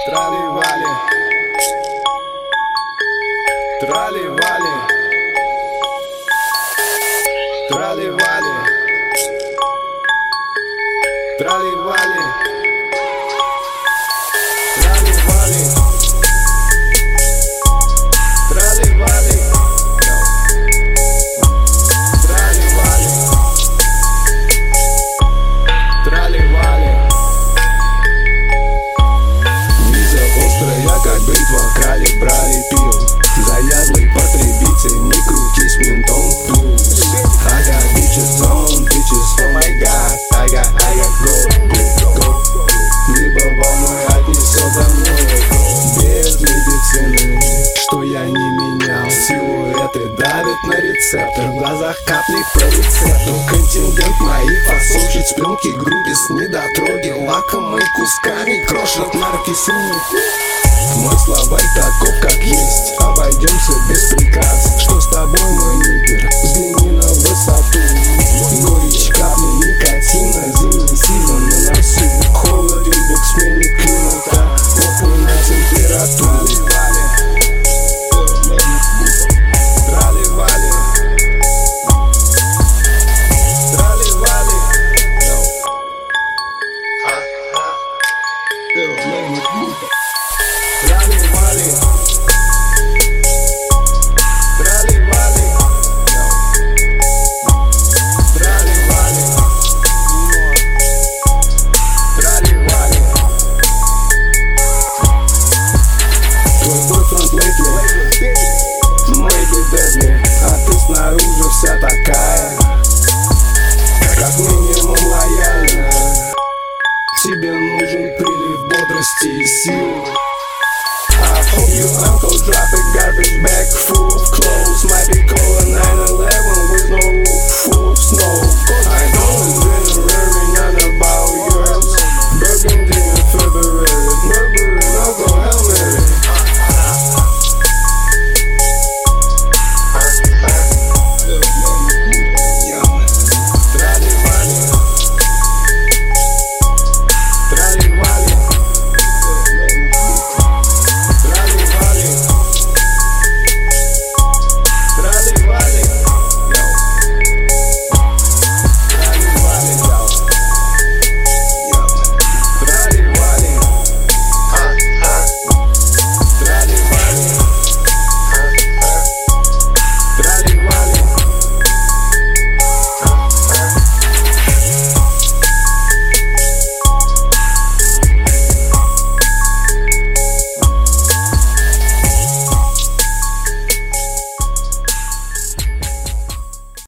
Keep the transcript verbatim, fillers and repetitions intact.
Трали-вали, трали-вали, трали-вали, трали-вали, трали-вали, трали-вали, трали-вали, трали-вали. Виза острая, как бритва, крали, брали, пил. Заядлый потребитель, не крутись ментом плюс. I got bitches on bitches, oh my god. I got, I got go, go, go. Либо волной отнесет домой. Без медицины, что я не менял. Силуэты давят на рецептор. В глазах капли по рецепту. Контингент моих послушать с пленки группе с недотроги. Лакомые кусками крошат марки сумок. Мой словарь таков, как есть. Обойдемся без прикрас. Что с тобой, мой нигер? Взгляни на высоту. Горечь капли никотина. Зимний сезон на носу. Холоден бог сменит климата. Похуй на температуру. Трали-вали, трали-вали, трали-вали, трали-вали, трали-вали, трали-вали. Твой бойфренд lately, maybe deadly, а ты снаружи вся такая, как минимум лояльна. Тебе нужен прилив бодрости и сил. I hope you uncle drop a garbage bag full of clothes. Might be calling nine eleven with no roof, full of snow. I